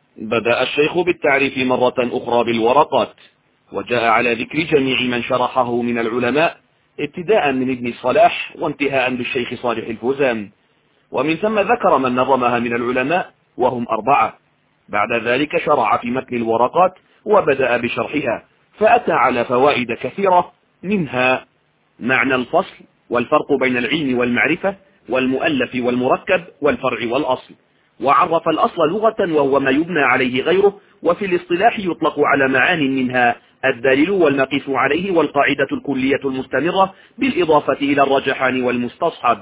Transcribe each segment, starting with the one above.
بدأ الشيخ بالتعريف مرة أخرى بالورقات، وجاء على ذكر جميع من شرحه من العلماء ابتداء من ابن الصلاح وانتهاء بالشيخ صالح الفوزان، ومن ثم ذكر من نظمها من العلماء وهم 4. بعد ذلك شرع في متن الورقات وبدأ بشرحها، فأتى على فوائد كثيرة، منها معنى الفصل والفرق بين العلم والمعرفة والمؤلف والمركب والفرع والأصل، وعرف الأصل لغة وهو ما يبنى عليه غيره، وفي الاصطلاح يطلق على معان منها الدليل والمقيس عليه والقاعدة الكلية المستمرة بالإضافة إلى الرجحان والمستصحب.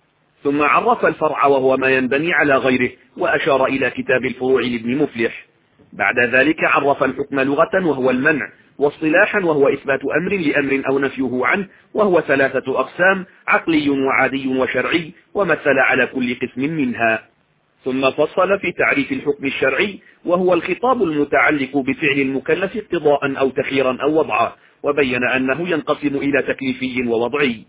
ثم عرف الفرع وهو ما ينبني على غيره، وأشار إلى كتاب الفروع لابن مفلح. بعد ذلك عرف الحكم لغة وهو المنع، واصطلاحا وهو إثبات أمر لأمر أو نفيه عنه، وهو 3 أقسام: عقلي وعادي وشرعي، ومثل على كل قسم منها. ثم فصل في تعريف الحكم الشرعي، وهو الخطاب المتعلق بفعل المكلف اقتضاء أو تخييرا أو وضعا، وبين أنه ينقسم إلى تكليفي ووضعي.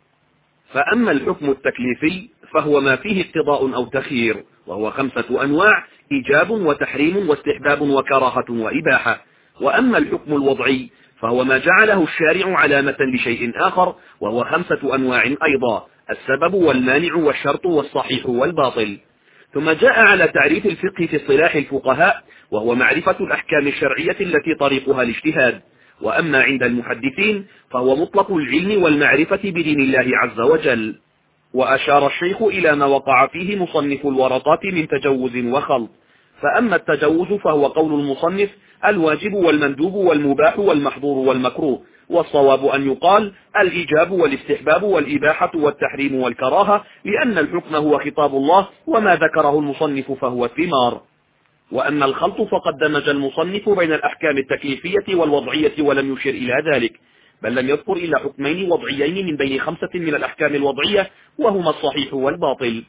فأما الحكم التكليفي فهو ما فيه اقتضاء أو تخيير، وهو 5 أنواع: إيجاب وتحريم واستحباب وكراهة وإباحة. وأما الحكم الوضعي فهو ما جعله الشارع علامة لشيء آخر، وهو 5 أنواع أيضا: السبب والمانع والشرط والصحيح والباطل. ثم جاء على تعريف الفقه في اصطلاح الفقهاء، وهو معرفة الأحكام الشرعية التي طريقها الاجتهاد. وأما عند المحدثين فهو مطلق العلم والمعرفة بدين الله عز وجل. وأشار الشيخ إلى ما وقع فيه مصنف الورقات من تجوز وخلط. فأما التجوز فهو قول المصنف: الواجب والمندوب والمباح والمحظور والمكروه، والصواب أن يقال الإيجاب والاستحباب والإباحة والتحريم والكراهة، لأن الحكم هو خطاب الله، وما ذكره المصنف فهو الثمار. وأما الخلط فقد دمج المصنف بين الأحكام التكليفية والوضعية ولم يشر إلى ذلك، بل لم يذكر إلا حكمين وضعيين من بين 5 من الأحكام الوضعية، وهما الصحيح والباطل.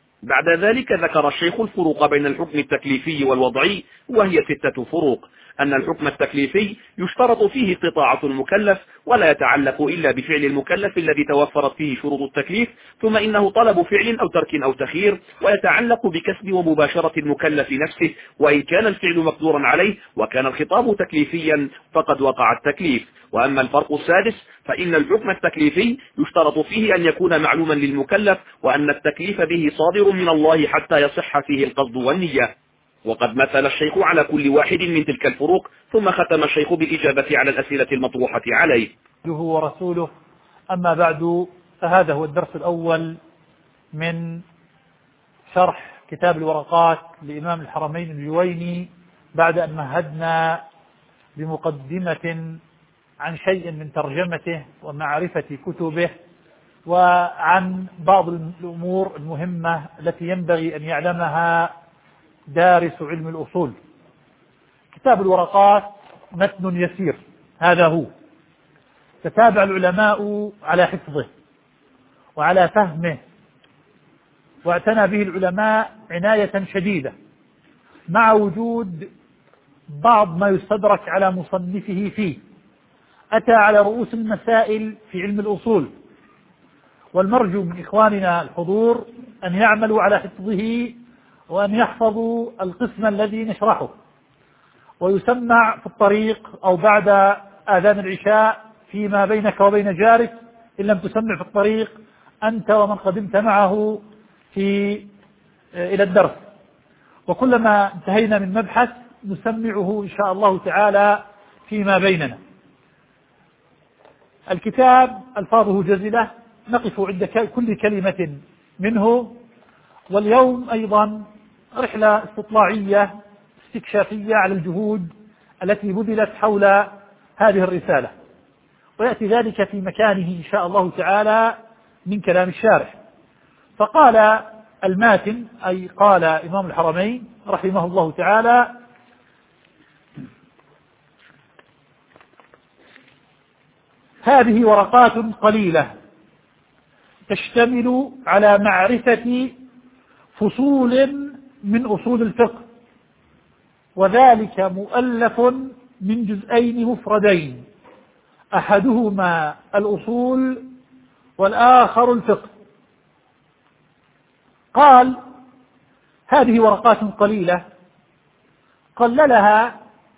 بعد ذلك ذكر الشيخ الفروق بين الحكم التكليفي والوضعي، وهي 6 فروق: أن الحكم التكليفي يشترط فيه استطاعة المكلف، ولا يتعلق إلا بفعل المكلف الذي توفرت فيه شروط التكليف، ثم إنه طلب فعل أو ترك أو تخيير، ويتعلق بكسب ومباشرة المكلف نفسه، وإن كان الفعل مقدورا عليه وكان الخطاب تكليفيا فقد وقع التكليف. وأما الفرق السادس فإن الحكم التكليفي يشترط فيه أن يكون معلوما للمكلف، وأن التكليف به صادر من الله حتى يصح فيه القصد والنية. وقد مثل الشيخ على كل واحد من تلك الفروق، ثم ختم الشيخ بالإجابة على الأسئلة المطروحة عليه. ورسوله. أما بعد، فهذا هو الدرس الأول من شرح كتاب الورقات لإمام الحرمين الجويني، بعد أن مهدنا بمقدمة عن شيء من ترجمته ومعرفة كتبه، وعن بعض الأمور المهمة التي ينبغي أن يعلمها دارس علم الأصول. كتاب الورقات متن يسير، هذا هو، تتابع العلماء على حفظه وعلى فهمه، واعتنى به العلماء عناية شديدة، مع وجود بعض ما يستدرك على مصنفه فيه. أتى على رؤوس المسائل في علم الأصول، والمرجو من إخواننا الحضور أن يعملوا على حفظه، وأن يحفظوا القسم الذي نشرحه، ويسمع في الطريق أو بعد آذان العشاء فيما بينك وبين جارك، إن لم تسمع في الطريق أنت ومن قدمت معه إلى الدرس. وكلما انتهينا من مبحث نسمعه إن شاء الله تعالى فيما بيننا. الكتاب ألفاظه جزلة، نقف عند كل كلمة منه. واليوم أيضا رحلة استطلاعية استكشافية على الجهود التي بذلت حول هذه الرسالة، ويأتي ذلك في مكانه إن شاء الله تعالى من كلام الشارح. فقال الماتن، أي قال إمام الحرمين رحمه الله تعالى: هذه ورقات قليلة تشتمل على معرفة فصول من أصول الفقه، وذلك مؤلف من جزئين مفردين، أحدهما الأصول والآخر الفقه. قال: هذه ورقات قليلة. قللها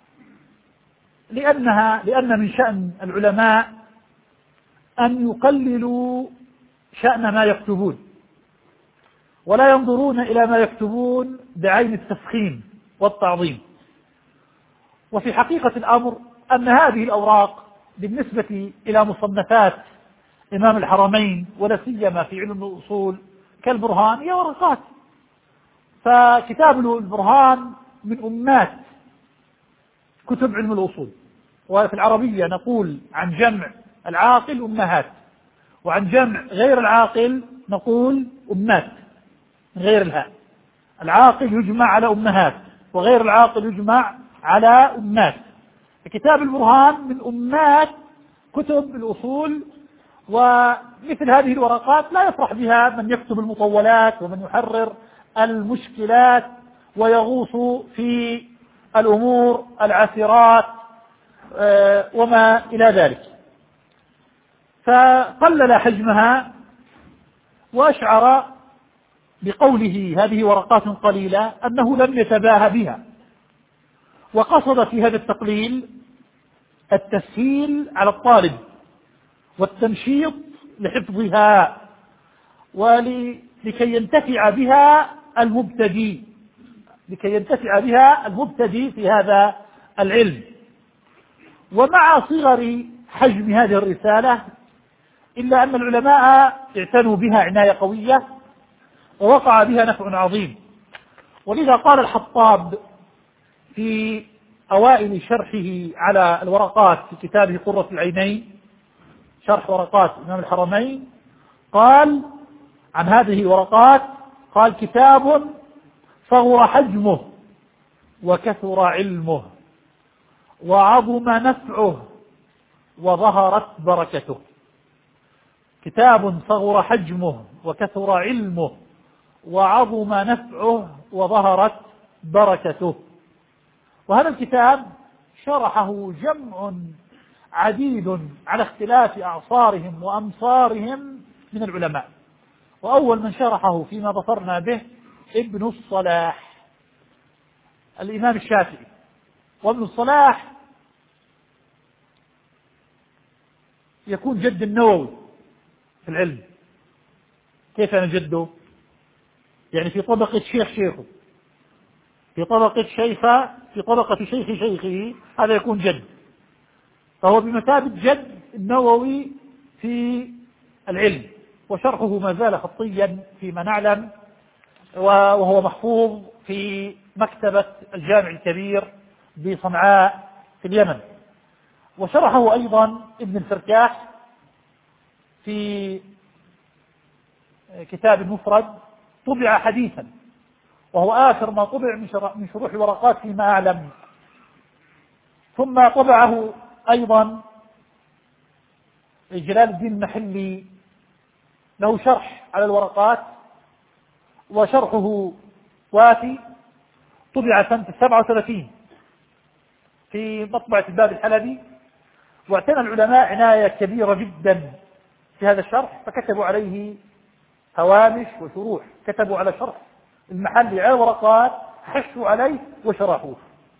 لأن من شأن العلماء أن يقللوا شأن ما يكتبون، ولا ينظرون إلى ما يكتبون بعين التفخيم والتعظيم. وفي حقيقة الأمر أن هذه الأوراق بالنسبة إلى مصنفات إمام الحرمين ولا سيما في علم الأصول كالبرهان هي ورقات. فكتاب البرهان من أمات كتب علم الأصول. وفي العربية نقول عن جمع العاقل أمهات، وعن جمع غير العاقل نقول أمات من غير الهاء. العاقل يجمع على أمهات وغير العاقل يجمع على أمات. كتاب البرهان من أمات كتب الأصول، ومثل هذه الورقات لا يفرح بها من يكتب المطولات ومن يحرر المشكلات ويغوص في الأمور العسرات وما إلى ذلك. فقلل حجمها وأشعر بقوله هذه ورقات قليلة أنه لم يتباهى بها، وقصد في هذا التقليل التسهيل على الطالب والتنشيط لحفظها ولكي ينتفع بها المبتدئ في هذا العلم. ومع صغر حجم هذه الرسالة إلا أن العلماء اعتنوا بها عناية قوية ووقع بها نفع عظيم. ولذا قال الحطاب في أوائل شرحه على الورقات في كتابه قرة العينين، شرح ورقات إمام الحرمين، قال عن هذه الورقات قال: كتاب صغر حجمه وكثر علمه وعظم نفعه وظهرت بركته. كتاب صغر حجمه وكثر علمه وعظم نفعه وظهرت بركته. وهذا الكتاب شرحه جمع عديد على اختلاف أعصارهم وأمصارهم من العلماء. وأول من شرحه فيما بصرنا به ابن الصلاح الإمام الشافعي. وابن الصلاح يكون جد النووي في العلم. كيف أنا جده؟ يعني في طبقة شيخه، في طبقة شيخه، هذا يكون جد. فهو بمثابة جد النووي في العلم، وشرحه ما زال خطيا فيما نعلم، وهو محفوظ في مكتبة الجامع الكبير بصنعاء في اليمن. وشرحه أيضا ابن الفركاح في كتاب المفرد طبع حديثا، وهو آخر ما طبع من شروح الورقات فيما أعلم. ثم طبعه أيضا جلال الدين المحلي، له شرح على الورقات وشرحه وافي، طبع سنة 37 في مطبعة الباب الحلبي. واعتنى العلماء عناية كبيرة جدا في هذا الشرح، فكتبوا عليه هوامش وشروح، كتبوا على شرح المحلي على ورقات، حشوا عليه وشرحوه.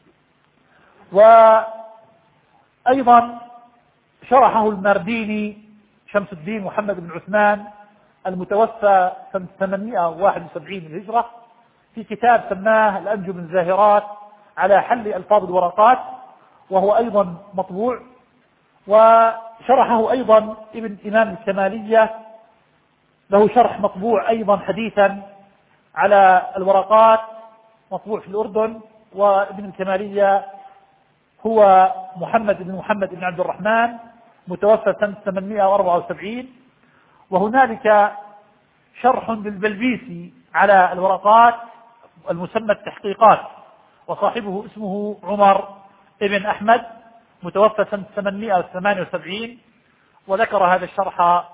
وأيضا شرحه المارديني شمس الدين محمد بن عثمان المتوفى سنة 871 للهجرة في كتاب سماه الأنجم الزاهرات على حل ألفاظ الورقات، وهو أيضا مطبوع. وشرحه أيضا ابن إمام الكمالية، له شرح مطبوع أيضا حديثا على الورقات، مطبوع في الأردن. وابن الكمالية هو محمد بن عبد الرحمن متوفى سنة 874. وهنالك شرح للبلبيسي على الورقات المسمى التحقيقات، وصاحبه اسمه عمر ابن أحمد متوفى سنة 878. وذكر هذا الشرح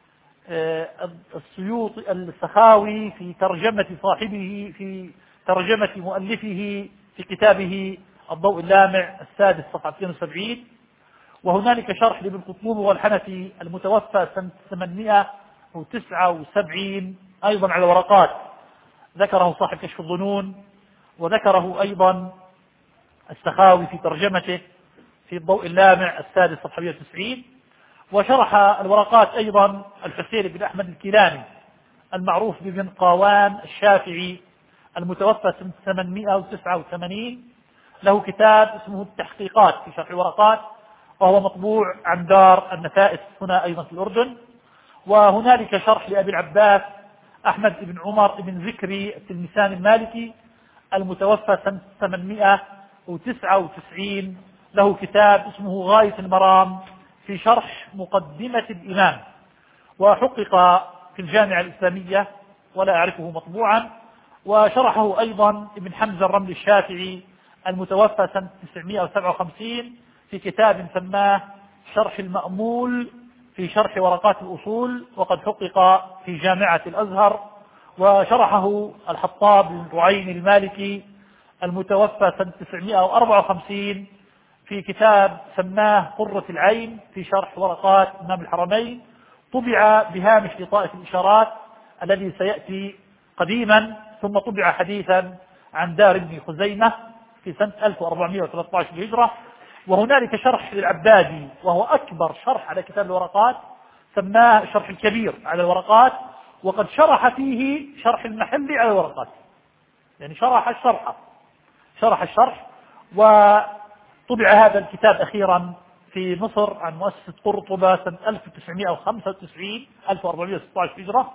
السخاوي في ترجمة صاحبه، في ترجمة مؤلفه في كتابه الضوء اللامع السادس صفحة 72. وهنالك شرح لابن قطلوب والحنفي المتوفى سنة 879 أيضا على ورقات، ذكره صاحب كشف الظنون. وذكره أيضا السخاوي في ترجمته في الضوء اللامع السادس صفحة 190. وشرح الورقات أيضا الحسين بن أحمد الكيلاني المعروف بابن قاوان الشافعي المتوفى سنة 889، له كتاب اسمه التحقيقات في شرح الورقات، وهو مطبوع عن دار النفائس هنا أيضا في الأردن. وهنالك شرح لأبي العباس أحمد بن عمر بن ذكري التلمساني المالكي المتوفى سنة 899، له كتاب اسمه غاية المرام في شرح مقدمة الإمام، وحقق في الجامعة الإسلامية ولا أعرفه مطبوعا. وشرحه أيضا ابن حمزة الرملي الشافعي المتوفى سنة 957 في كتاب سماه شرح المأمول في شرح ورقات الأصول، وقد حقق في جامعة الأزهر. وشرحه الحطاب بن رعين المالكي المتوفى سنة 954 في كتاب سماه قرة العين في شرح ورقات إمام الحرمين، طبع بهامش لطائف الإشارات الذي سيأتي قديما، ثم طبع حديثا عن دار ابن خزيمة في سنة 1413 للهجرة. وهنالك شرح للعبادي وهو أكبر شرح على كتاب الورقات، سماه الشرح الكبير على الورقات، وقد شرح فيه شرح المحلي على الورقات، يعني شرح الشرح. وطبع هذا الكتاب أخيرا في مصر عن مؤسسة قرطبة سنة 1995 1416 هجرة.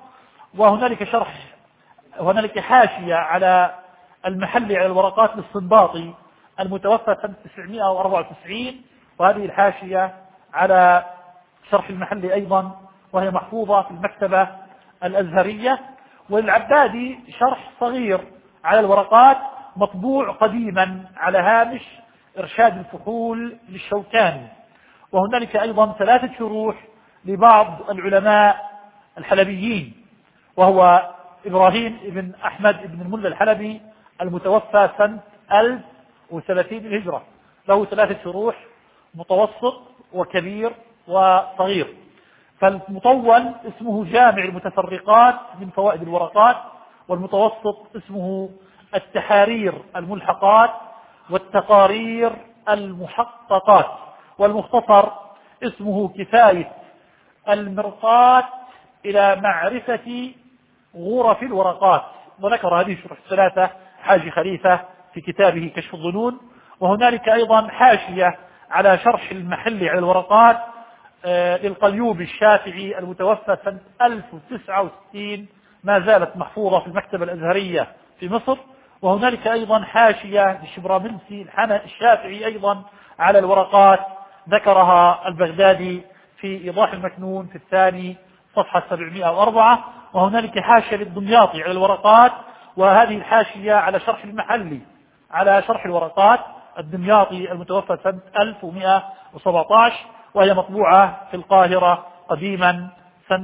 وهنالك حاشية على المحلي على الورقات للصنباطي المتوفى سنة 994، وهذه الحاشية على شرح المحلي أيضا، وهي محفوظة في المكتبة الأزهرية. والعبادي شرح صغير على الورقات مطبوع قديما على هامش إرشاد الفحول للشوكاني. وهنالك أيضا 3 شروح لبعض العلماء الحلبيين، وهو إبراهيم بن أحمد بن الملا الحلبي المتوفى سنة 1030 الهجرة، له 3 شروح، متوسط وكبير وصغير. فالمطول اسمه جامع المتفرقات من فوائد الورقات، والمتوسط اسمه التحارير الملحقات والتقارير المحققات، والمختصر اسمه كفاية المرقات إلى معرفة غرف الورقات. وذكر هذه الشروح الثلاثة حاجي خليفة في كتابه كشف الظنون. وهنالك أيضا حاشية على شرح المحلي على الورقات للقليوبي الشافعي المتوفى سنة 1069، ما زالت محفوظة في المكتبة الأزهرية في مصر. وهنالك أيضا حاشية للشبرامنسي الشافعي أيضا على الورقات، ذكرها البغدادي في إيضاح المكنون في الثاني صفحة 704. وهنالك حاشية للدمياطي على الورقات، وهذه الحاشية على شرح المحلي على شرح الورقات الدمياطي المتوفى سنة 1117، وهي مطبوعة في القاهرة قديما سنة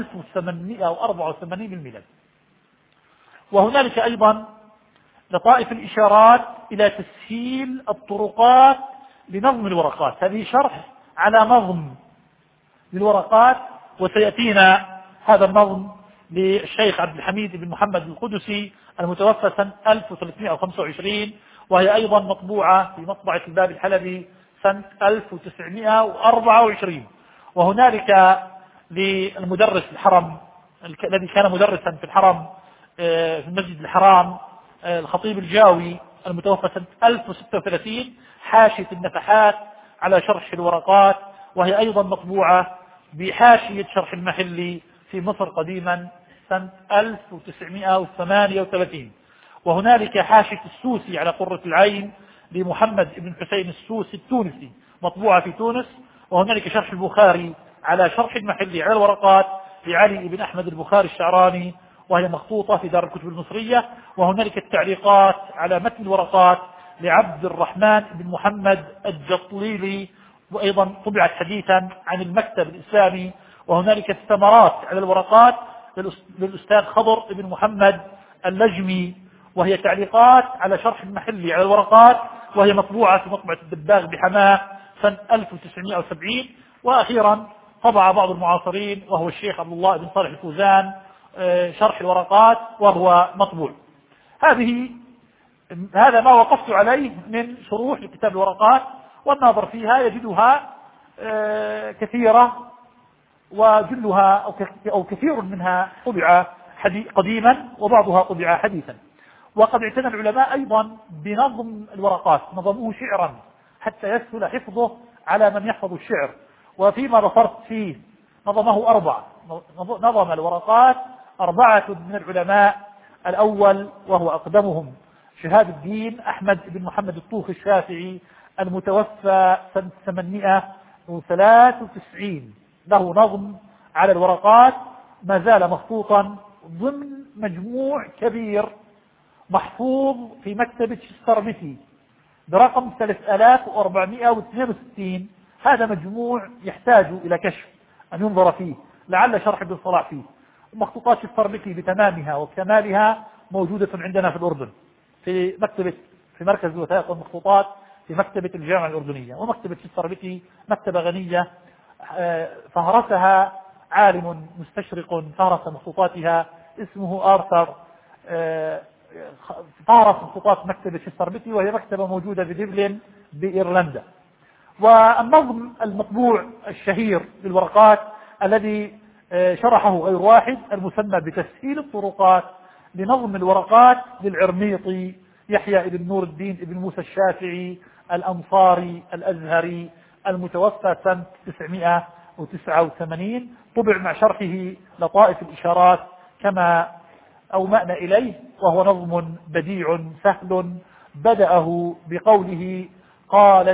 1884 للميلاد. وهنالك أيضا لطائف الإشارات إلى تسهيل الطرقات لنظم الورقات، هذه شرح على نظم للورقات، وسيأتينا هذا النظم للشيخ عبد الحميد بن محمد القدسي المتوفى سنة 1325، وهي أيضا مطبوعة في مطبعة الباب الحلبي سنة 1924. وهنالك للمدرس الحرم الذي كان مدرسا في الحرم في المسجد الحرام الخطيب الجاوي المتوفى سنة 1036 حاشية النفحات على شرح الورقات، وهي أيضا مطبوعة بحاشية شرح المحلي في مصر قديما سنة 1938. وهنالك حاشية السوسي على قرة العين لمحمد بن حسين السوسي التونسي مطبوعة في تونس. وهنالك شرح البخاري على شرح المحلي على الورقات لعلي بن أحمد البخاري الشعراني، وهي مخطوطة في دار الكتب المصرية. وهنالك التعليقات على متن الورقات لعبد الرحمن بن محمد الجطليلي، وأيضا طبعت حديثا عن المكتب الإسلامي. وهنالك الثمرات على الورقات للأستاذ خضر بن محمد اللجمي، وهي تعليقات على شرح المحلي على الورقات، وهي مطبوعة في مطبعة الدباغ بحماه سنة 1970. وأخيرا طبع بعض المعاصرين وهو الشيخ عبد الله بن صالح الفوزان شرح الورقات، وهو مطبوع. هذه هذا ما وقفت عليه من شروح لكتاب الورقات، والناظر فيها يجدها كثيرة، وجلها أو كثير منها طبع قديما، وبعضها طبع حديثا. وقد اعتنى العلماء أيضا بنظم الورقات، نظموه شعرا حتى يسهل حفظه على من يحفظ الشعر. وفيما بصرت فيه نظمه 4، نظم الورقات 4 من العلماء. الأول وهو أقدمهم شهاب الدين أحمد بن محمد الطوخي الشافعي، المتوفى سنة 893، له نظم على الورقات ما زال مخطوطا ضمن مجموع كبير محفوظ في مكتبة السربتي برقم 3462. هذا مجموع يحتاج إلى كشف أن ينظر فيه، لعل شرح ابن صلاح فيه. مخطوطات السربتي بتمامها وكمالها موجودة عندنا في الأردن في مركز الوثائق والمخطوطات في مكتبة الجامعة الأردنية. ومكتبة السربتي مكتبة غنية فهرسها عالم مستشرق، فهرس مخطوطاتها اسمه آرثر، فهرس مخطوطات مكتبة السربتي، وهي مكتبة موجودة في دبلن بإيرلندا. والنظم المطبوع الشهير للورقات الذي شرحه غير واحد المسمى بتسهيل الطرقات لنظم الورقات للعرميطي يحيى بن نور الدين بن موسى الشافعي الأنصاري الأزهري، المتوفى سنة 989، طبع مع شرحه لطائف الإشارات كما أومأنا إليه. وهو نظم بديع سهل، بدأه بقوله قال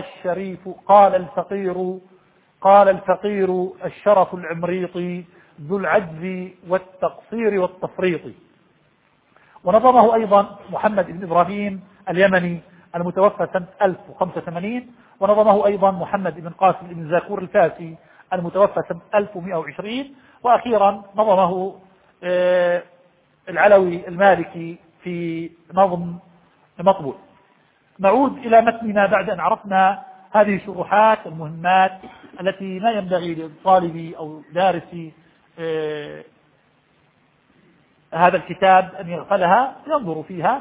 الفقير الشرف العمريطي ذو العجز والتقصير والتفريط. ونظمه أيضا محمد بن إبراهيم اليمني المتوفى سنة 1085، ونظمه أيضا محمد بن قاسم بن زاكور الفاسي المتوفى سنة 1120، وأخيرا نظمه العلوي المالكي في نظم مطبوع. نعود إلى متننا بعد أن عرفنا هذه الشروحات المهمات التي ما ينبغي للطالب أو دارس هذا الكتاب أن يغفلها، ينظر فيها.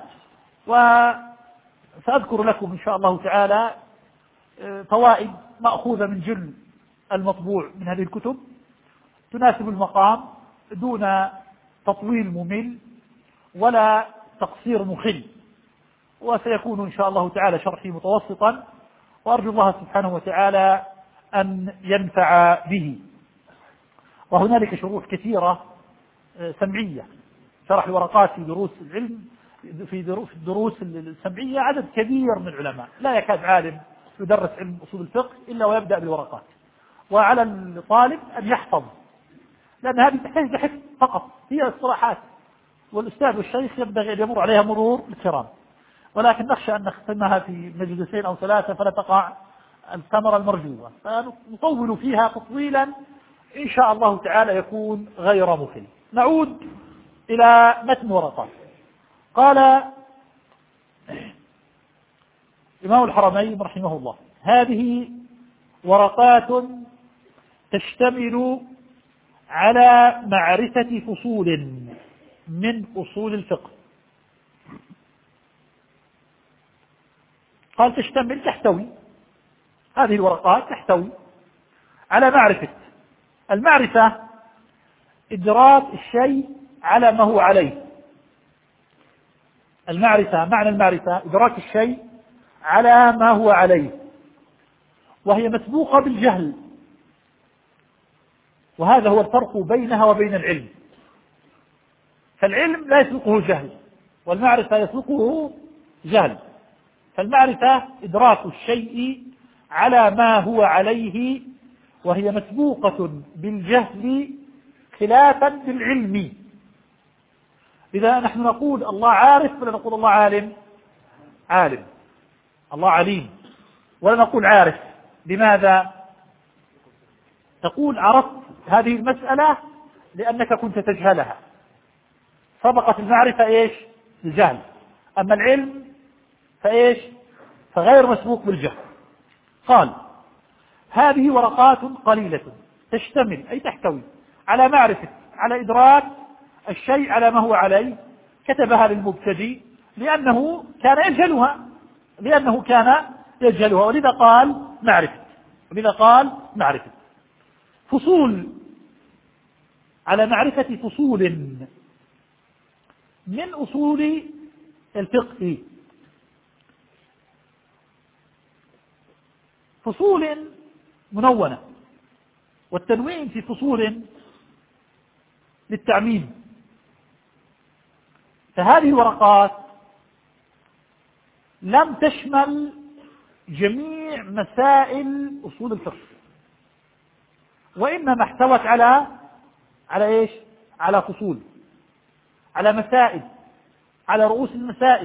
وسأذكر لكم إن شاء الله تعالى فوائد مأخوذة من جل المطبوع من هذه الكتب تناسب المقام دون تطويل ممل ولا تقصير مخل. وسيكون إن شاء الله تعالى شرحي متوسطا، وأرجو الله سبحانه وتعالى أن ينفع به. وهنالك شروح كثيرة سمعية، شرح الورقات في دروس العلم، في الدروس السمعية عدد كبير من العلماء، لا يكاد عالم يدرس علم أصول الفقه إلا ويبدأ بالورقات. وعلى الطالب أن يحفظ، لأن هذه تحتاج لحفظ فقط، هي اصطلاحات، والأستاذ والشيخ ينبغي أن يمر عليها مرور الكرام، ولكن نخشى أن نختمها في مجلسين أو 3 فلا تقع الثمرة المرجوة، فنطول فيها تطويلا إن شاء الله تعالى يكون غير مخل. نعود إلى متن ورقات. قال إمام الحرمين رحمه الله: هذه ورقات تشتمل على معرفة فصول من أصول الفقه. قال تحتوي، هذه الورقات تحتوي على معرفة. المعرفة إدراك الشيء على ما هو عليه. المعرفة، معنى المعرفة إدراك الشيء على ما هو عليه، وهي مسبوقة بالجهل، وهذا هو الفرق بينها وبين العلم. فالعلم لا يسبقه جهل، والمعرفة يسبقه جهل. فالمعرفة إدراك الشيء على ما هو عليه، وهي مسبوقة بالجهل خلافا للعلم. إذا نحن نقول الله عارف ولا نقول الله عالم؟ عالم. الله عليم ولا نقول عارف. لماذا؟ تقول عرفت هذه المسألة لأنك كنت تجهلها، سبقت المعرفة إيش؟ الجهل. أما العلم فإيش؟ فغير مسبوق بالجهل. قال هذه ورقات قليلة تشتمل أي تحتوي على معرفة، على إدراك الشيء على ما هو عليه، كتبها للمبتدئ لأنه كان يجهلها ولذا قال معرفة فصول على معرفة فصول من أصول الفقه. فصول منونة، والتنوين في فصول للتعميم. فهذه الورقات لم تشمل جميع مسائل أصول الفقه، وإنما احتوت على إيش؟ على فصول، على مسائل، على رؤوس المسائل.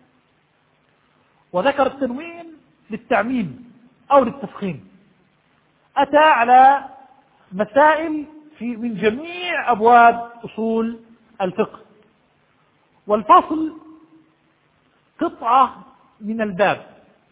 وذكر التنوين للتعميم أو للتفخيم، أتى على مسائل من جميع أبواب أصول الفقه. والفصل قطعة من الباب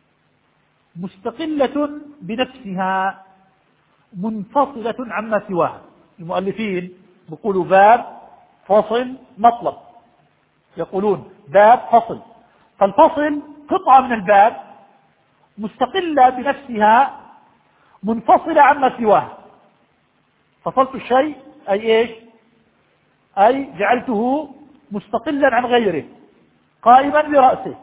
مستقلة بنفسها منفصلة عما سواها. المؤلفين يقولوا باب، فصل، مطلب، يقولون باب، فصل. فالفصل قطعة من الباب مستقلة بنفسها منفصلة عما سواها. فصلت الشيء أي إيش؟ أي جعلته مستقلا عن غيره قائما برأسه.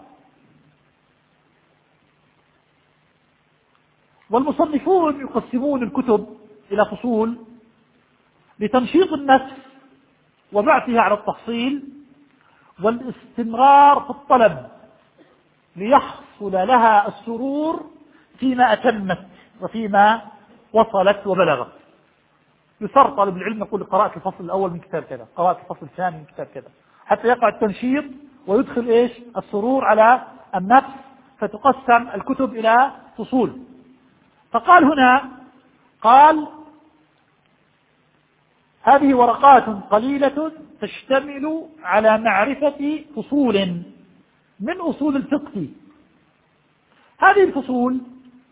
والمصنفون يقسمون الكتب إلى فصول لتنشيط النفس وبعثها على التحصيل والاستمرار في الطلب ليحصل لها السرور فيما أتمت وفيما وصلت وبلغت. يسر طالب العلم يقول قرأت الفصل الأول من كتاب كذا، قرأت الفصل الثاني من كتاب كذا، حتى يقع التنشيط ويدخل إيش؟ السرور على النفس، فتقسم الكتب إلى فصول. فقال هنا، قال هذه ورقات قليلة تشتمل على معرفة فصول من أصول الفقه. هذه الفصول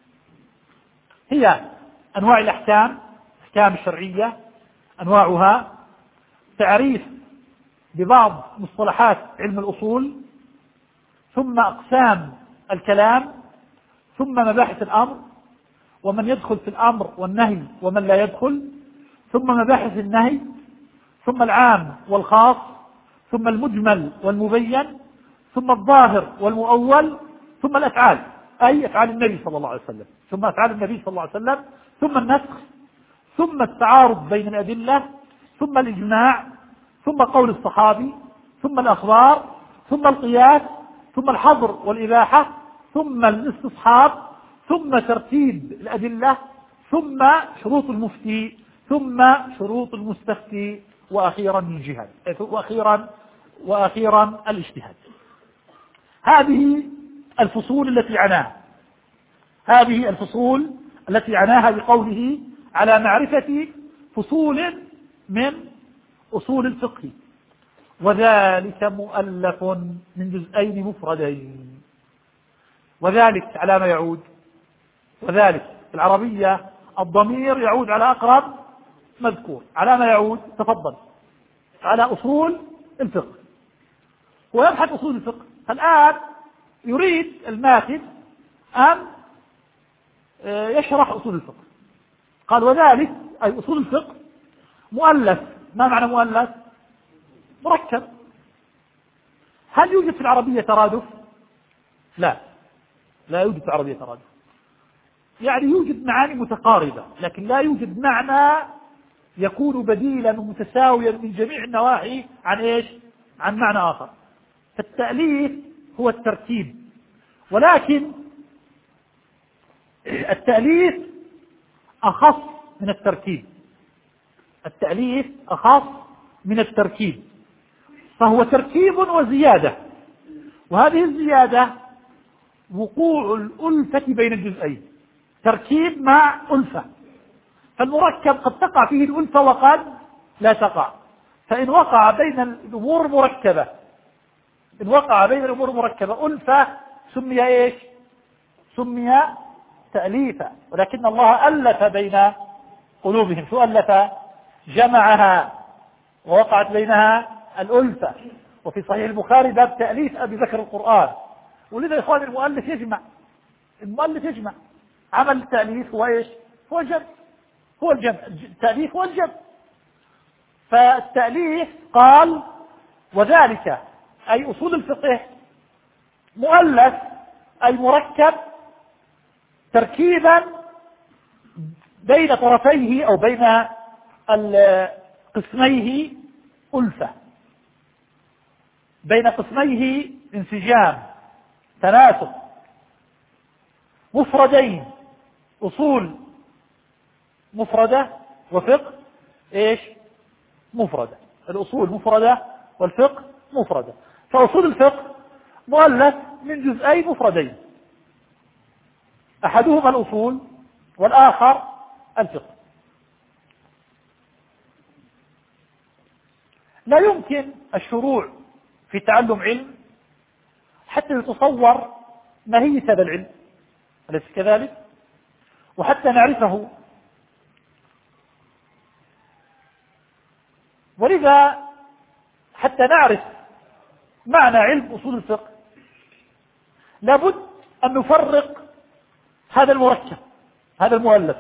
هي أنواع الأحكام الشرعية، أنواعها، تعريف ببعض مصطلحات علم الأصول، ثم أقسام الكلام، ثم مباحث الأمر ومن يدخل في الأمر والنهي ومن لا يدخل، ثم مباحث النهي، ثم العام والخاص، ثم المجمل والمبين، ثم الظاهر والمؤول، ثم الأفعال أي أفعال النبي صلى الله عليه وسلم، ثم أفعال النبي صلى الله عليه وسلم، ثم النسخ، ثم التعارض بين الأدلة، ثم الإجماع، ثم قول الصحابي، ثم الأخبار، ثم القياس، ثم الحظر والإباحة، ثم الاستصحاب، ثم ترتيب الأدلة، ثم شروط المفتي، ثم شروط المستفتي، وأخيرا الجهاد، وأخيرا الاجتهاد. هذه الفصول التي عناها بقوله على معرفة فصول من أصول الفقه، وذلك مؤلف من جزئين مفردين. وذلك على ما يعود، وذلك العربية الضمير يعود على أقرب مذكور. على ما يعود؟ تفضل، على أصول الفقه. ويبحث أصول الفقه. الآن يريد الماخذ أن يشرح أصول الفقه. قال وذلك أي أصول الفقه مؤلف. ما معنى مؤلف؟ مركب. هل يوجد في العربية ترادف؟ لا يوجد في العربية ترادف. يعني يوجد معاني متقاربة، لكن لا يوجد معنى يكون بديلا ومتساويا من جميع النواحي عن إيش؟ عن معنى آخر. فالتأليف هو الترتيب، ولكن التأليف أخص من التركيب. التأليف أخص من التركيب، فهو تركيب وزيادة، وهذه الزيادة وقوع الألفة بين الجزئين. تركيب مع ألفة. فالمركب قد تقع فيه الألفة وقد لا تقع. فإن وقع بين الأمور مركبة، إن وقع بين الأمور مركبة ألفة سمي إيش؟ سمي تأليفا. ولكن الله ألف بين قلوبهم. شو ألف؟ جمعها ووقعت بينها الألفة. وفي صحيح البخاري باب تأليف أبي بكر القرآن. ولذا يا إخواني المؤلف يجمع عمل التأليف هو إيش؟ هو الجمع، التأليف هو الجمع. فالتأليف قال وذلك أي أصول الفقه مؤلف أي مركب تركيبا بين طرفيه أو بين قسميه ألفة، بين قسميه انسجام تناسق، مفردين أصول مفردة وفقه إيش مفردة، الأصول مفردة والفقه مفردة. فأصول الفقه مؤلف من جزئين مفردين، أحدهما الأصول والآخر الفقه. لا يمكن الشروع في تعلم علم حتى يتصور ماهية هذا العلم، أليس كذلك؟ وحتى نعرفه. ولذا حتى نعرف معنى علم أصول الفقه لابد أن نفرق هذا المركب، هذا المؤلف،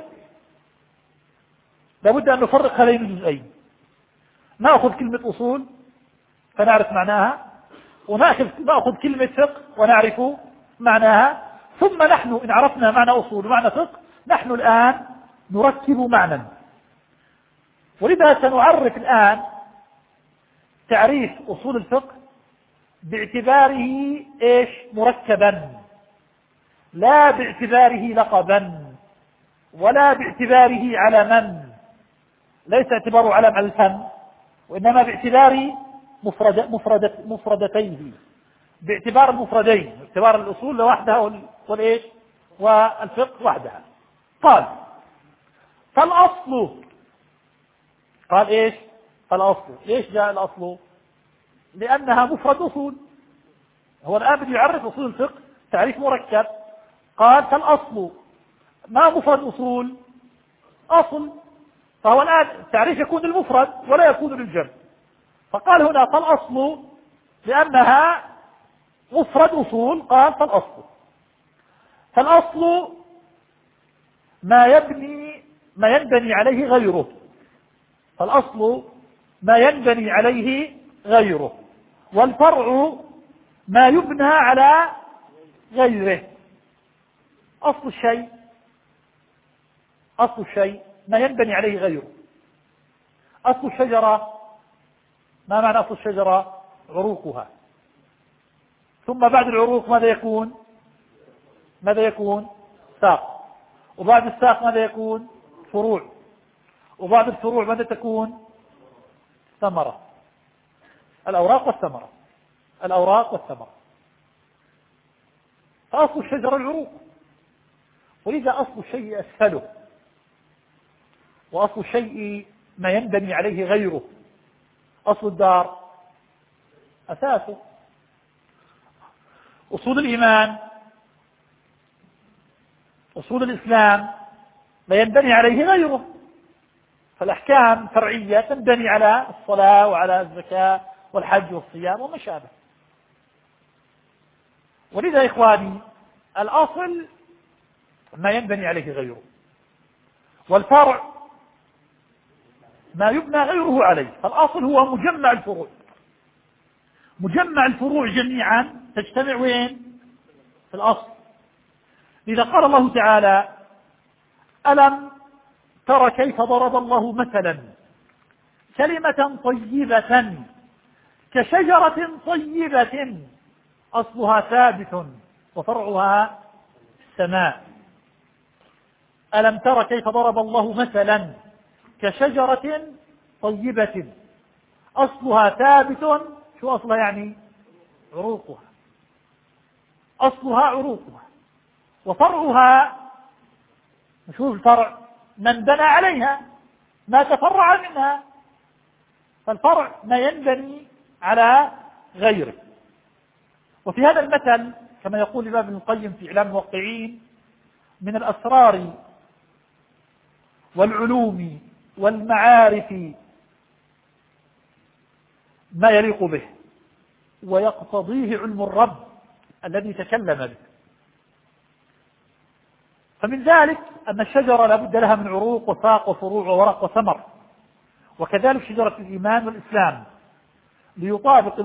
لابد أن نفرق هذين الجزئين. نأخذ كلمة أصول فنعرف معناها، ونأخذ كلمة فقه ونعرف معناها، ثم نحن إن عرفنا معنى أصول ومعنى فقه نحن الآن نركب معنى. ولذا سنعرف الآن تعريف أصول الفقه باعتباره إيش مركبا، لا باعتباره لقبا ولا باعتباره علما، ليس اعتباره علم على الفم، وإنما باعتبار مفردتيه، باعتبار المفردين، باعتبار الأصول لوحدها والإيش والفقه وحدها. قال فالأصل، قال إيش الأصل. ليش جاء الأصل؟ لأنها مفرد أصول. هو الآن بده يعرف أصول الفقه تعريف مركب، قال فالأصل. ما مفرد أصول؟ أصل. فهو الآن التعريف يكون للمفرد ولا يكون للجمع، فقال هنا فالأصل لأنها مفرد أصول، قال فالأصل. فالأصل ما ينبني عليه غيره، فالأصل ما ينبني عليه غيره، والفرع ما يبنى على غيره. أصل الشيء ما ينبني عليه غيره. أصل الشجرة، ما معنى أصل الشجرة؟ عروقها، ثم بعد العروق ماذا يكون ساق، وبعد الساق ماذا يكون فروع، وبعد الفروع ماذا تكون ثمرة، الأوراق والثمرة. فأصل الشجرة العروق، ولذا أصل الشيء أسفله، وأصل الشيء ما ينبني عليه غيره. أصل الدار أساسه. أصول الإيمان، أصول الإسلام ما ينبني عليه غيره، فالأحكام فرعية تنبني على الصلاة وعلى الزكاة والحج والصيام وما شابه. ولذا يا إخواني الأصل ما ينبني عليه غيره، والفرع ما يبنى غيره عليه. فالأصل هو مجمع الفروع جميعا تجتمع وين؟ في الأصل. لذا قال الله تعالى ألم تر كيف ضرب الله مثلا كلمة طيبة كشجرة طيبة أصلها ثابت وفرعها السماء. ألم تر كيف ضرب الله مثلا كشجرة طيبة أصلها ثابت. شو أصلها يعني؟ عروقها. أصلها عروقها، وفرعها، شو الفرع؟ من بنى عليها، ما تفرع منها. فالفرع ما ينبني على غيره. وفي هذا المثل كما يقول الإمام ابن القيم في إعلام الموقعين من الأسرار والعلوم والمعارف ما يليق به. ويقتضيه علم الرب الذي تكلم به. فمن ذلك أن الشجرة لابد لها من عروق وساق وفروع وورق وثمر، وكذلك شجرة الإيمان والإسلام ليطابق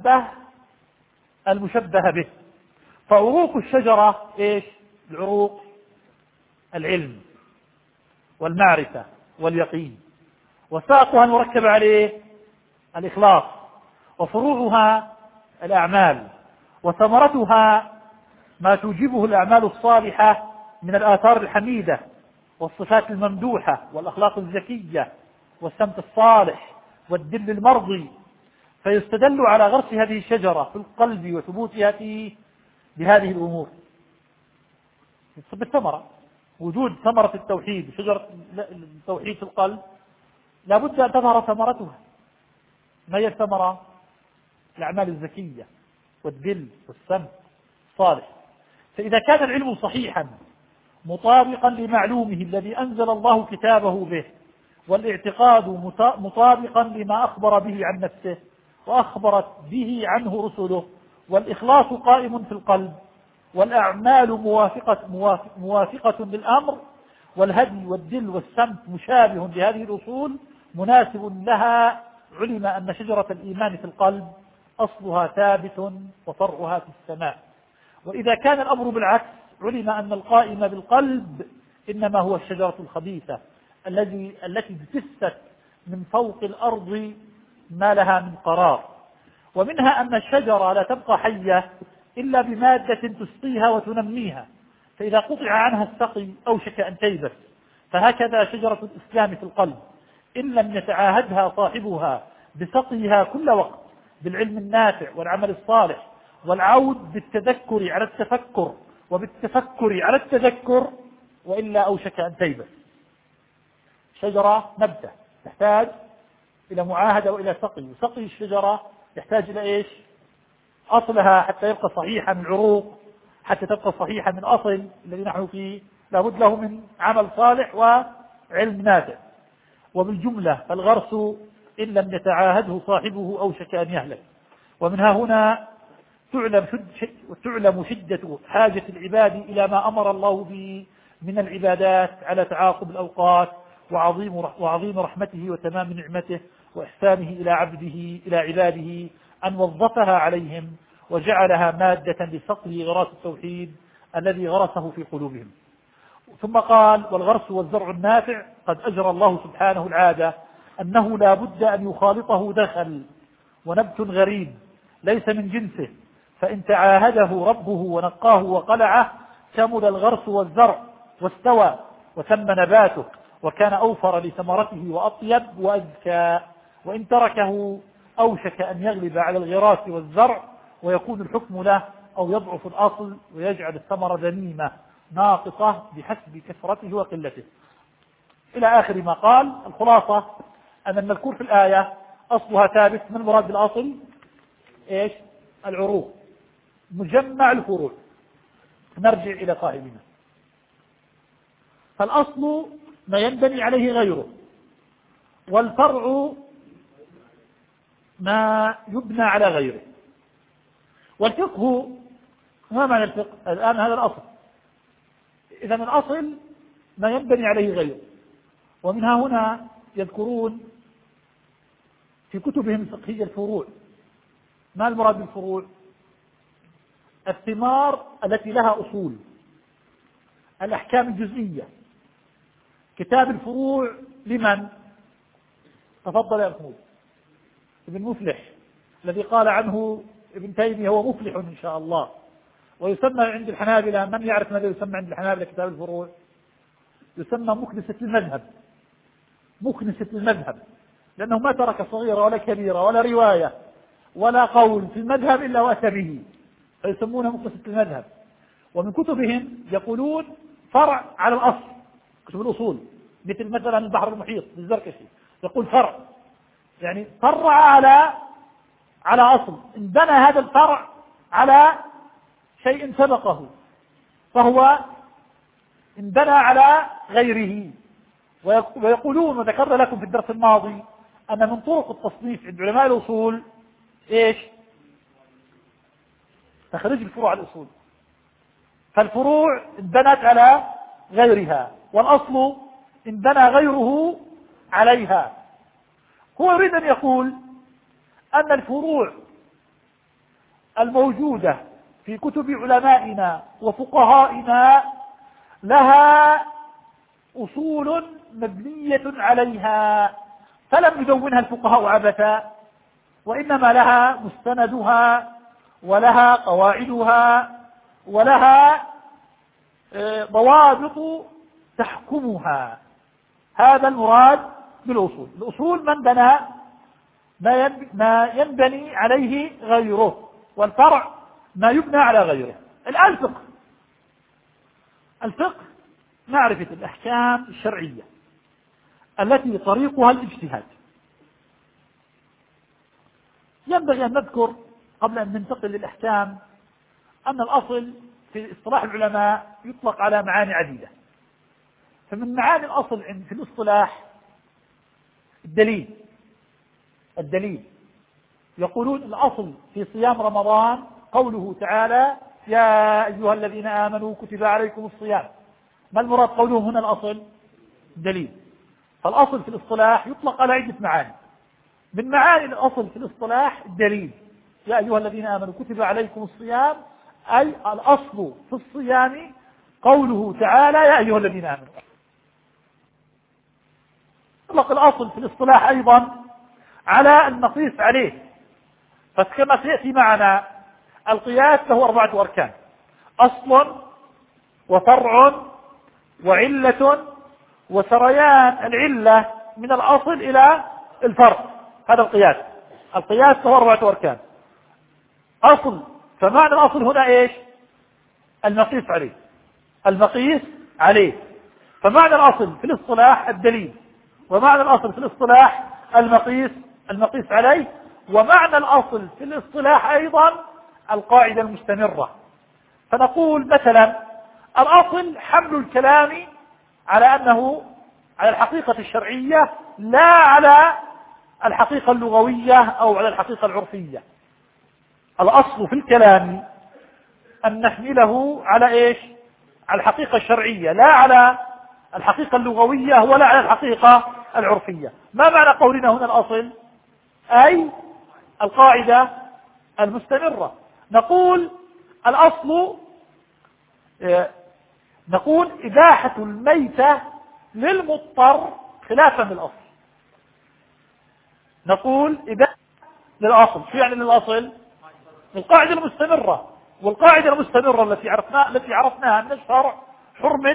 المشبه به. فعروق الشجرة إيش؟ العروق العلم والمعرفة واليقين، وساقها المركب عليه الإخلاص، وفروعها الأعمال، وثمرتها ما توجبه الأعمال الصالحة من الآثار الحميدة والصفات الممدوحة والأخلاق الزكية والسمت الصالح والدل المرضي. فيستدل على غرس هذه الشجرة في القلب وثبوتها فيه بهذه الأمور بالثمرة. وجود ثمرة التوحيد، شجرة التوحيد في القلب لابد أن تظهر ثمرتها. ما هي الثمرة؟ الأعمال الزكية والدل والسمت الصالح. فإذا كان العلم صحيحا مطابقا لمعلومه الذي أنزل الله كتابه به، والاعتقاد مطابقا لما أخبر به عن نفسه وأخبرت به عنه رسله، والإخلاص قائم في القلب، والأعمال موافقة للأمر، والهدي والدل والسمت مشابه لهذه الأصول مناسب لها، علم أن شجرة الإيمان في القلب أصلها ثابت وفرعها في السماء. وإذا كان الأمر بالعكس علم أن القائم بالقلب إنما هو الشجرة الخبيثة التي اجتثت من فوق الأرض ما لها من قرار. ومنها أن الشجرة لا تبقى حية إلا بمادة تسقيها وتنميها، فإذا قطع عنها السقي أوشك أن تيبس. فهكذا شجرة الإسلام في القلب إن لم يتعاهدها صاحبها بسقيها كل وقت بالعلم النافع والعمل الصالح والعود بالتذكر على التفكر وبالتفكر على التذكر، وإلا أوشك أن تيبس. شجرة نبتة تحتاج إلى معاهدة وإلى سقي، وسقي الشجرة يحتاج إلى إيش؟ أصلها حتى يبقى صحيحا من عروق، حتى تبقى صحيحا من أصل الذي نحن فيه لابد له من عمل صالح وعلم نافع. وبالجملة فالغرس إن لم يتعاهده صاحبه أوشك أن يهلك. ومنها هنا تعلم شدة حاجة العباد إلى ما أمر الله به من العبادات على تعاقب الأوقات، وعظيم رحمته وتمام نعمته وإحسانه إلى عباده أن وظفها عليهم وجعلها مادة لسقي غراس التوحيد الذي غرسه في قلوبهم. ثم قال: والغرس والزرع النافع قد أجرى الله سبحانه العادة أنه لا بد أن يخالطه دخل ونبت غريب ليس من جنسه، فإن تعاهده ربه ونقاه وقلعه كمل الغرس والزرع واستوى وتم نباته وكان أوفر لثمرته وأطيب وأزكى. وإن تركه أوشك أن يغلب على الغراس والزرع ويكون الحكم له، أو يضعف الأصل ويجعل الثمرة ذميمة ناقصة بحسب كثرته وقلته، إلى آخر ما قال. الخلاصة أن المذكور في الآية أصلها ثابت. من المراد بالأصل؟ إيش؟ العروق، مجمع الفروع. نرجع إلى قائلنا. فالأصل ما ينبني عليه غيره، والفرع ما يبنى على غيره. والفقه، ما معنى الفقه؟ الآن هذا الأصل. إذا الأصل ما ينبني عليه غيره. ومنها هنا يذكرون في كتبهم الفقهية الفروع. ما المراد بالفروع؟ الثمار التي لها أصول، الأحكام الجزئية. كتاب الفروع لمن؟ تفضل يا محمود. ابن مفلح الذي قال عنه ابن تيمية هو مفلح إن شاء الله. ويسمى عند الحنابلة، من يعرف ماذا يسمى عند الحنابلة كتاب الفروع؟ يسمى مكنسة المذهب. مكنسة المذهب، لأنه ما ترك صغيرة ولا كبيرة ولا رواية ولا قول في المذهب إلا وأتى به، فيسمونه مكنسة المذهب. ومن كتبهم يقولون فرع على الأصل، كتب الأصول، مثل مثلا البحر المحيط للزركشي يقول فرع، يعني فرع على أصل، إن بنى هذا الفرع على شيء سبقه فهو إن بنى على غيره. ويقولون، وذكرنا لكم في الدرس الماضي، أن من طرق التصنيف عند علماء الأصول إيش؟ تخريج الفروع على الأصول. فالفروع انبنت على غيرها، والأصل انبنى غيره عليها. هو يريد أن يقول أن الفروع الموجودة في كتب علمائنا وفقهائنا لها أصول مبنية عليها، فلم يدونها الفقهاء عبثا، وإنما لها مستندها ولها قواعدها ولها ضوابط تحكمها. هذا المراد بالأصول. الأصول من بنى ما ينبني عليه غيره، والفرع ما يبنى على غيره. الآن الفقه معرفة الأحكام الشرعية التي طريقها الاجتهاد. ينبغي أن نذكر قبل أن ننتقل للأحكام أن الأصل في اصطلاح العلماء يطلق على معاني عديدة. فمن معاني الأصل في الاصطلاح الدليل. يقولون الأصل في صيام رمضان قوله تعالى يا أيها الذين آمنوا كتب عليكم الصيام. ما المراد قولهم هنا؟ الأصل دليل. فالأصل في الاصطلاح يطلق على عدة معاني. من معاني الأصل في الاصطلاح الدليل. يا أيها الذين آمنوا كتب عليكم الصيام، أي الأصل في الصيام قوله تعالى يا أيها الذين آمنوا. يطلق الأصل في الاصطلاح أيضا على المقيس عليه، فكما سيأتي معنا القياس له 4 أركان: أصل وفرع وعلة وسريان العلة من الأصل إلى الفرع. هذا القياس له 4 أركان. أصل، فمعنى الأصل هنا إيش؟ المقيس عليه. فمعنى الأصل في الاصطلاح الدليل، ومعنى الأصل في الاصطلاح المقيس عليه، ومعنى الأصل في الاصطلاح أيضا القاعدة المستمرة. فنقول مثلا الأصل حمل الكلام على أنه على الحقيقة الشرعية لا على الحقيقة اللغوية أو على الحقيقة العرفية. الأصل في الكلام أن نحمله على إيش؟ على الحقيقة الشرعية، لا على الحقيقة اللغوية ولا على الحقيقة العرفية. ما معنى قولنا هنا الأصل؟ أي القاعدة المستمرة. نقول الأصل، نقول إباحة الميتة للمضطر خلافا للأصل. نقول إباحة للأصل. شو يعني للأصل؟ القاعدة المستمرة. والقاعدة المستمرة التي عرفناها من الشرع حرمة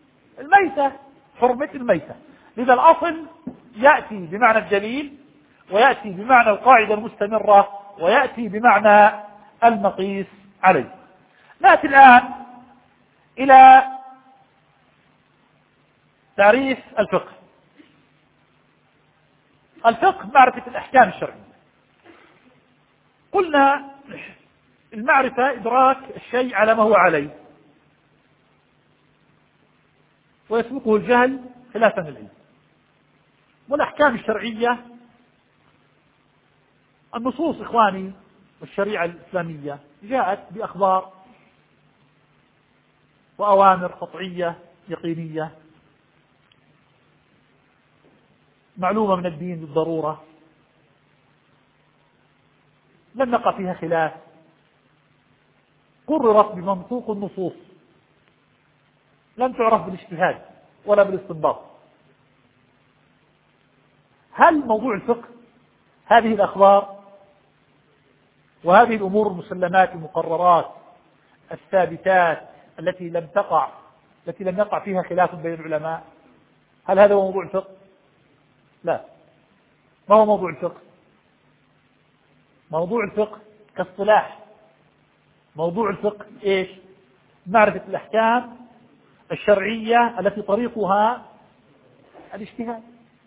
الميتة. لذا الأصل يأتي بمعنى الدليل، ويأتي بمعنى القاعدة المستمرة، ويأتي بمعنى المقيس عليه. نأتي الآن إلى تعريف الفقه. الفقه معرفة الأحكام الشرعية. قلنا المعرفة إدراك الشيء على ما هو عليه، ويسبقه الجهل خلافا للعلم. والأحكام الشرعية النصوص إخواني والشريعة الإسلامية جاءت بأخبار وأوامر قطعية يقينية معلومة من الدين بالضرورة، لم نقع فيها خلاف، قررت بمنطوق النصوص، لم تعرف بالاجتهاد ولا بالاستنباط. هل موضوع الفقه هذه الأخبار وهذه الأمور المسلمات المقررات الثابتات التي لم يقع فيها خلاف بين العلماء، هل هذا هو موضوع الفقه؟ لا. ما هو موضوع الفقه؟ موضوع الفقه كاصطلاح، موضوع الفقه إيش؟ معرفة الأحكام الشرعية التي طريقها الاجتهاد.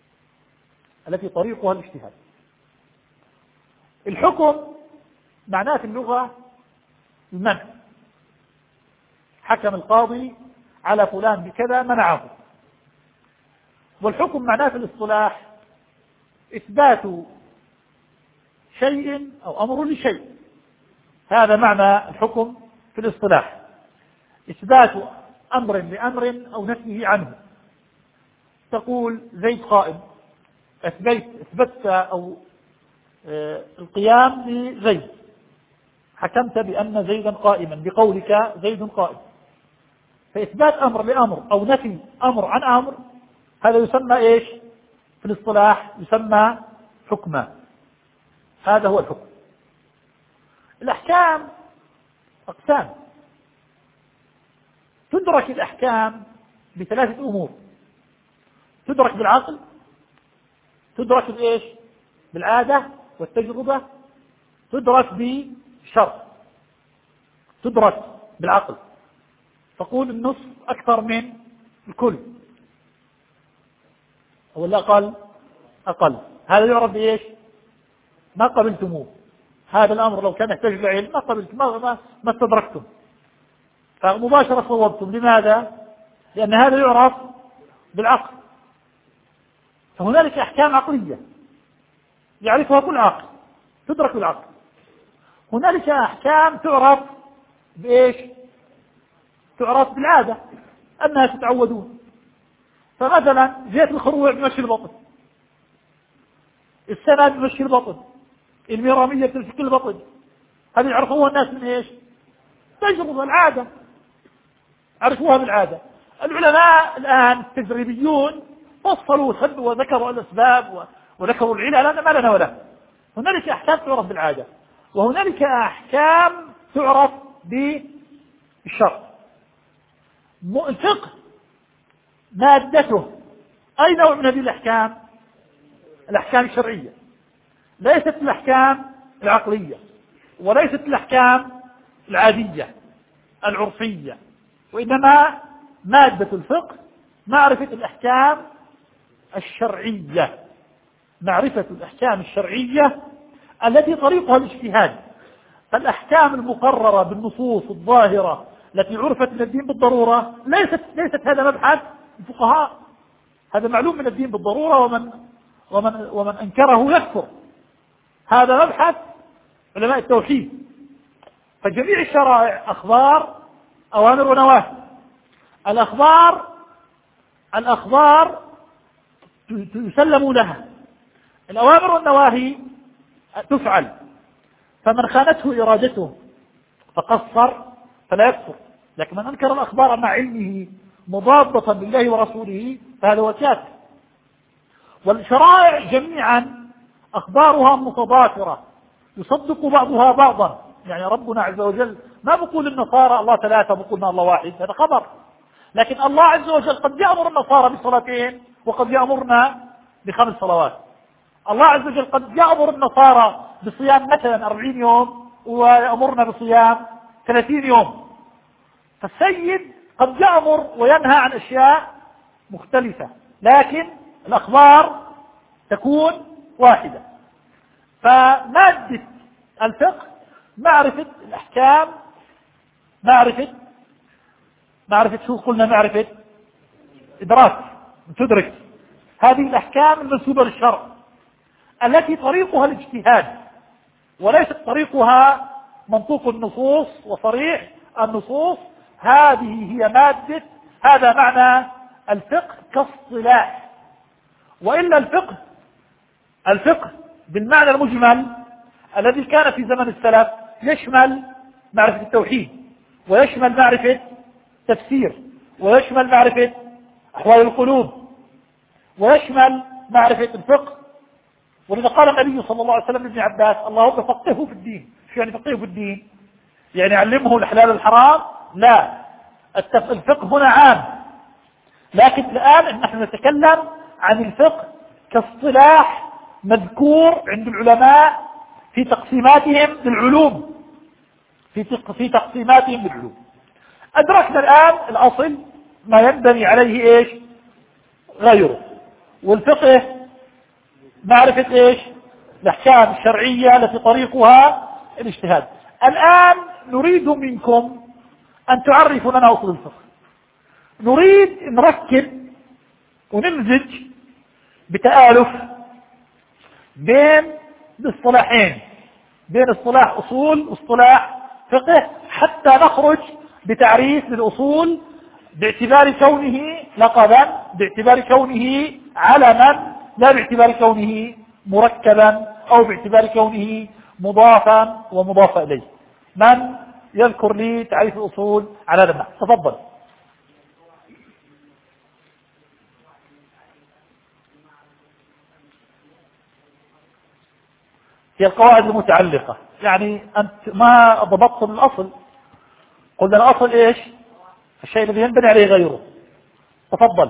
الحكم معناه في اللغة المنع. حكم القاضي على فلان بكذا منعه. والحكم معناه في الاصطلاح إثبات شيء أو أمر لشيء. هذا معنى الحكم في الاصطلاح: إثبات أمر لأمر أو نفيه عنه. تقول زيد قائم، أثبتت أو القيام لزيد، حكمت بأن زيدا قائما بقولك زيد قائم. فإثبات أمر لأمر أو نفي أمر عن أمر، هذا يسمى إيش في الاصطلاح؟ يسمى حكما. هذا هو الحكم. الأحكام أقسام. تدرك الأحكام بثلاثة أمور: تدرك بالعقل، تدرك بإيش؟ بالعادة والتجربة، تدرك بالشرع. تدرك بالعقل، تقول النص أكثر من الكل أو الأقل أقل، هذا يعرف بإيش؟ ما قبلتموه. هذا الأمر لو كان يحتاج لعلم ما قبلت، ما استدركتم، فمباشرة صوبتم. لماذا؟ لأن هذا يعرف بالعقل. فهنالك أحكام عقلية يعرفها كل عاقل، تدرك بالعقل. هنالك أحكام تعرف بإيش؟ تعرف بالعادة، الناس يتعودون. فمثلا جهة الخروع بمشي البطن، السند بمشي البطن، الميرامية بتمسك البطن، هذه يعرفوها الناس من إيش؟ تجربة العادة، عرفوها بالعادة. العلماء الآن التجريبيون فصلوا وسبوا وذكروا الأسباب وذكروا العلل، هذا ما لنا ولا. هنالك أحكام تعرف بالعادة، وهنالك أحكام تعرف بالشرع. الفقه مادته أي نوع من هذه الأحكام؟ الأحكام الشرعية، ليست الأحكام العقلية، وليست الأحكام العادية العرفية، وإنما مادة الفقه معرفة الأحكام الشرعية، معرفة الأحكام الشرعية التي طريقها الاجتهاد. فالأحكام المقررة بالنصوص الظاهرة التي عرفت من الدين بالضرورة ليست هذا مبحث الفقهاء، هذا معلوم من الدين بالضرورة، ومن أنكره يكفر. هذا مبحث علماء التوحيد. فجميع الشرائع أخبار، أوامر ونواهي. الأخبار يسلم لها، الأوامر والنواهي تفعل. فمن خانته إرادته فقصر فلا يكفر، لكن من أنكر الأخبار مع علمه مضادة بالله ورسوله فهذا هو كافر. والشرائع جميعا أخبارها متضافرة، يصدق بعضها بعضا. يعني ربنا عز وجل ما بقول النصارى الله ثلاثة، بقولنا الله واحد، هذا خبر. لكن الله عز وجل قد يأمر النصارى بصلاتين وقد يأمرنا ب5 صلوات. الله عز وجل قد يأمر النصارى بصيام مثلا 40 يوم ويأمرنا بصيام 30 يوم. فالسيد قد يأمر وينهى عن أشياء مختلفة، لكن الأخبار تكون واحدة. فمادة الفقه معرفة الأحكام، معرفة شو قلنا؟ معرفة إدراك، تدرك هذه الأحكام المنسوبة للشرع التي طريقها الاجتهاد، وليست طريقها منطوق النصوص وصريح النصوص. هذه هي مادة، هذا معنى الفقه كاصطلاح. وإلا الفقه بالمعنى المجمل الذي كان في زمن السلف يشمل معرفة التوحيد، ويشمل معرفة تفسير، ويشمل معرفة أحوال القلوب، ويشمل معرفة الفقه. ولذا قال النبي صلى الله عليه وسلم لابن عباس: اللهم فقهه في الدين. شو يعني فقهه في الدين؟ يعني علمه الحلال والحرام؟ لا، الفقه هنا عام. لكن الآن نحن نتكلم عن الفقه كاصطلاح مذكور عند العلماء في تقسيماتهم للعلوم، في تقسيماتهم للعلوم. أدركنا الآن الأصل ما ينبني عليه إيش غيره. والفقه معرفة إيش؟ الأحكام الشرعية التي طريقها الاجتهاد. الآن نريد منكم أن تعرفوا لنا أصول الفقه. نريد نركب ونمزج بتآلف بين الاصطلاحين، بين اصطلاح أصول واصطلاح فقه حتى نخرج بتعريف للأصول باعتبار كونه لقبا، باعتبار كونه علما، لا باعتبار كونه مركبا أو باعتبار كونه مضافا ومضاف إليه. من يذكر لي تعريف الأصول على هذا النحو؟ تفضل. هي القواعد المتعلقة، يعني أنت ما ضبطت الأصل. قلنا الأصل إيش؟ الشيء الذي ينبني عليه غيره. تفضل.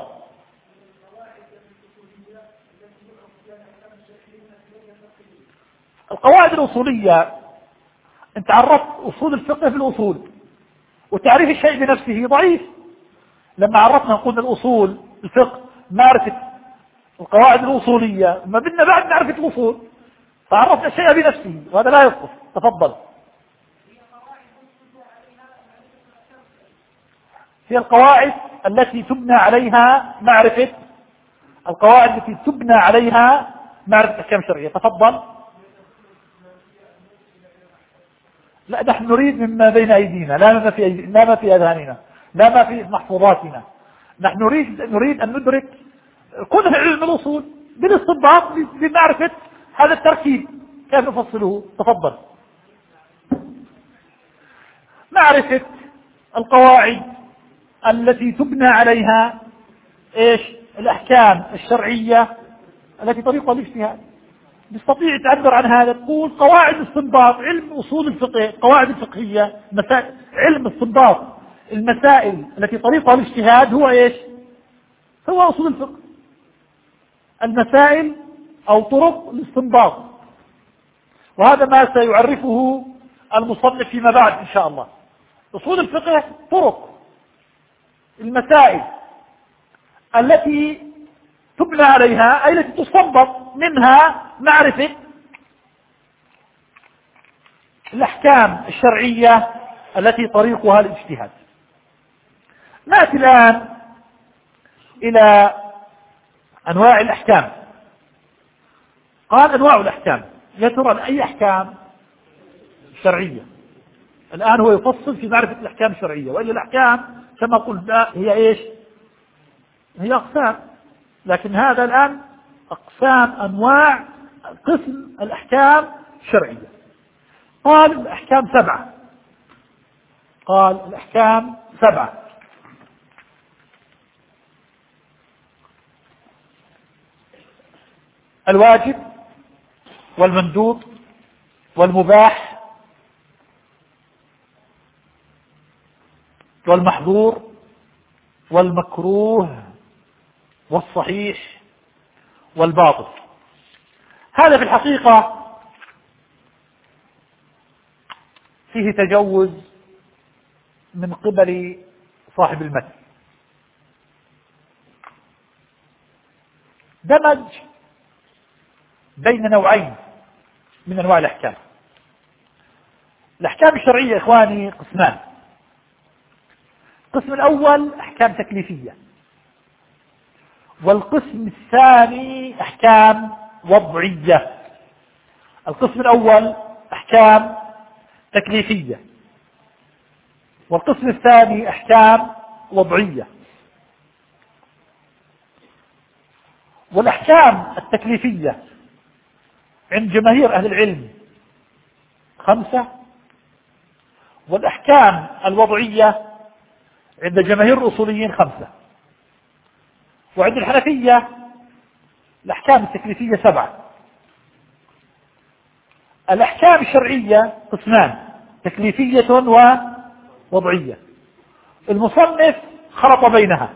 القواعد الأصولية، أنت عرفت أصول الفقه في الأصول، وتعريف الشيء بنفسه ضعيف. لما عرفنا قلنا الأصول الفقه معرفة القواعد الأصولية، ما بدنا بعد معرفة الأصول، فعرفنا الشيء بنفسه وهذا لا يصلح. تفضل. هي القواعد التي تبنى عليها معرفة، القواعد التي تبنى عليها معرفة الأحكام الشرعية. تفضل. لا، نحن نريد مما بين أيدينا، لا ما في أذهاننا، لا ما في محفوظاتنا. نحن نريد أن ندرك كل علم الأصول بالاستنباط بمعرفة هذا التركيب كيف نفصله. تفضل. معرفة القواعد التي تبنى عليها ايش؟ الأحكام الشرعية التي طريقها الاجتهاد. تستطيع تعبر عن هذا، تقول قواعد الاستنباط، علم أصول الفقه، قواعد الفقهية، علم استنباط المسائل التي طريقها الاجتهاد هو ايش؟ هو أصول الفقه. المسائل أو طرق الاستنباط، وهذا ما سيعرفه المصنف فيما بعد إن شاء الله. أصول الفقه طرق المسائل التي تبنى عليها، أي التي تستنبط منها معرفة الأحكام الشرعية التي طريقها الاجتهاد. نأتي الآن إلى أنواع الأحكام. قال أنواع الأحكام، يا ترى أي أحكام شرعية؟ الآن هو يفصل في معرفة الأحكام الشرعية، وإلا الأحكام كما قلنا هي إيش؟ هي أقسام، لكن هذا الآن أقسام أنواع قسم الأحكام الشرعية. قال الأحكام 7. قال الأحكام 7. الواجب والمندوب والمباح والمحظور والمكروه والصحيح والباطل. هذا في الحقيقة فيه تجوز من قبل صاحب المتن، دمج بين نوعين من أنواع الأحكام. الأحكام الشرعية إخواني قسمان. القسم الأول أحكام تكليفية، والقسم الثاني أحكام وضعية. القسم الأول أحكام تكليفية، والقسم الثاني أحكام وضعية. والأحكام التكليفية عند جماهير أهل العلم 5، والأحكام الوضعية عند جماهير الأصوليين 5. وعند الحنفية الأحكام التكليفية 7. الأحكام الشرعية قسمان، تكليفية ووضعية. المصنف خلط بينها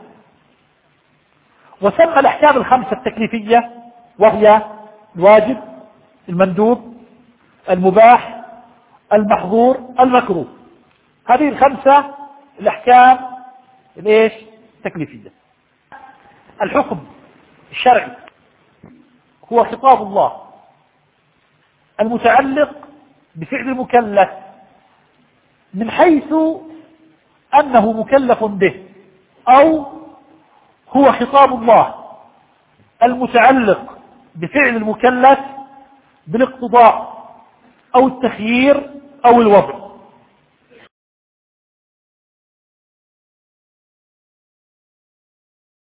وسمى الأحكام ال5 التكليفية، وهي الواجب، المندوب، المباح، المحظور، المكروه. هذه ال5 الأحكام الايش؟ التكليفية. الحكم الشرعي هو خطاب الله المتعلق بفعل المكلف من حيث أنه مكلف به، أو هو خطاب الله المتعلق بفعل المكلف بالاقتضاء أو التخيير أو الوضع.